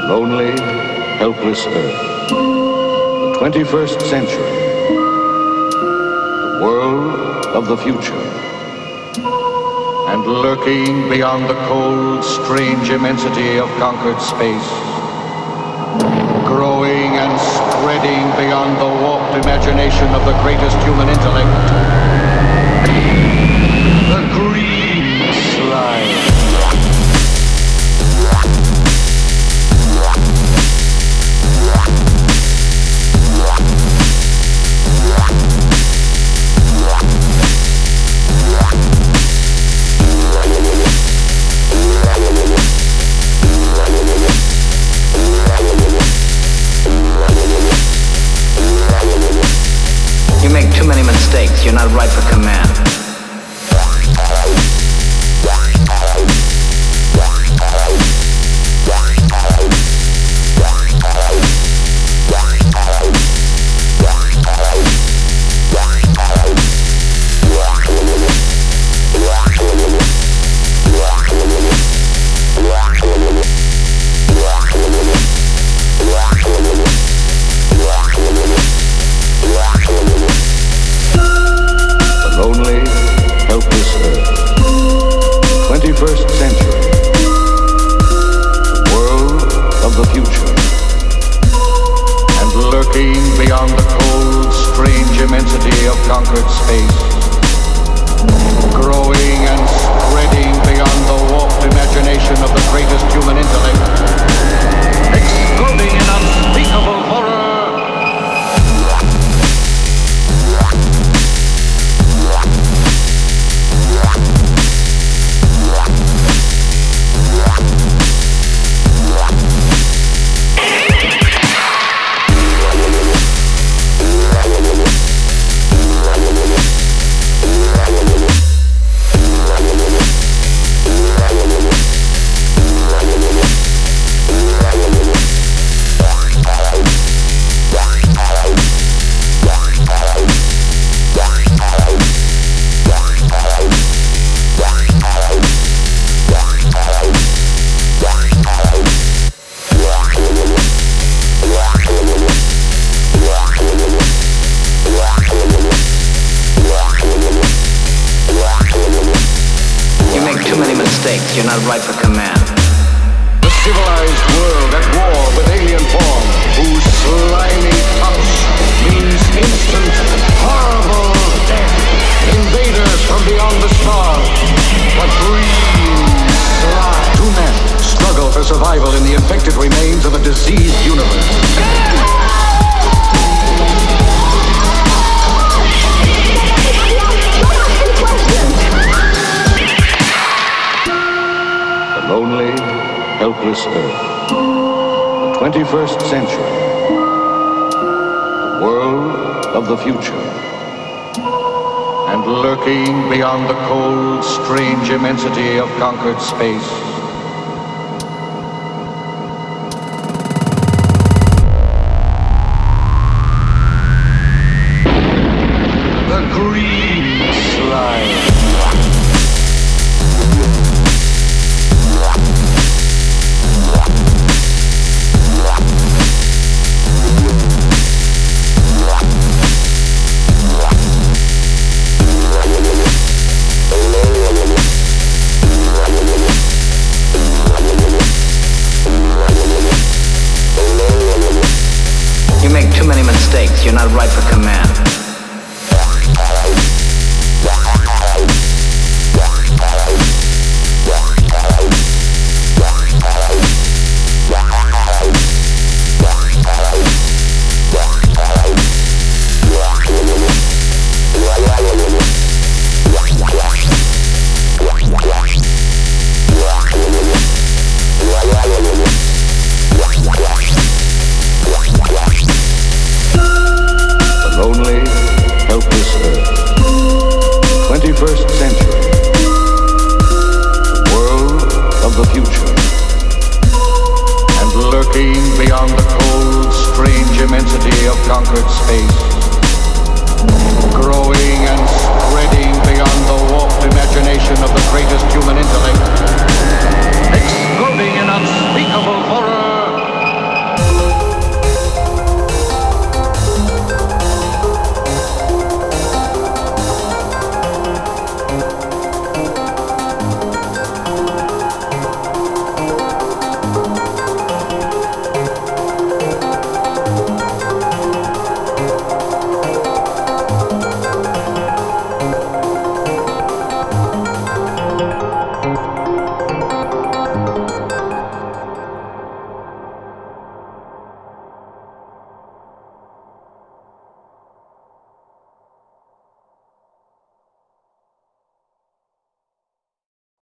lonely, helpless earth. The 21st century. The world of the future. And lurking beyond the cold, strange immensity of conquered space. Growing and spreading beyond the warped imagination of the greatest human intellect. The green slime. You make too many mistakes. You're not right for command. Lonely, helpless earth. 21st century. The world of the future. And lurking beyond the cold, strange immensity of conquered space. Growing and spreading beyond the warped imagination of the greatest human intellect. Exploding in unspeakable horror. You're not right for command. The civilized world at war with alien form, whose slimy touch means instant, horrible death. Invaders from beyond the stars. The green slime. Two men struggle for survival in the infected remains of a diseased universe. Lonely, helpless earth. The 21st century. The world of the future. And lurking beyond the cold, strange immensity of conquered space. The green slime. You make too many mistakes. You're not right for command.